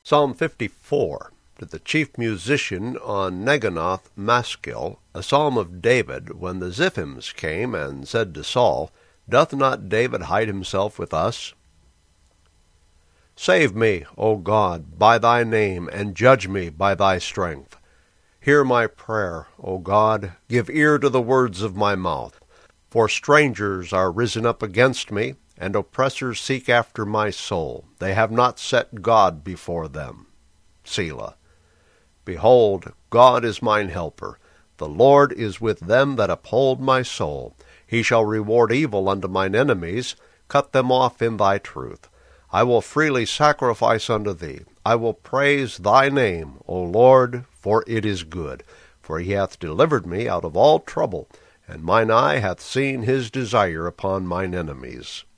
Psalm 54, to the chief musician on Neganoth Maskil, a psalm of David, when the Ziphims came and said to Saul, Doth not David hide himself with us? Save me, O God, by thy name, and judge me by thy strength. Hear my prayer, O God, give ear to the words of my mouth. For strangers are risen up against me, and oppressors seek after my soul. They have not set God before them. Selah. Behold, God is mine helper. The Lord is with them that uphold my soul. He shall reward evil unto mine enemies, cut them off in thy truth. I will freely sacrifice unto thee. I will praise thy name, O Lord, for it is good. For he hath delivered me out of all trouble, and mine eye hath seen his desire upon mine enemies.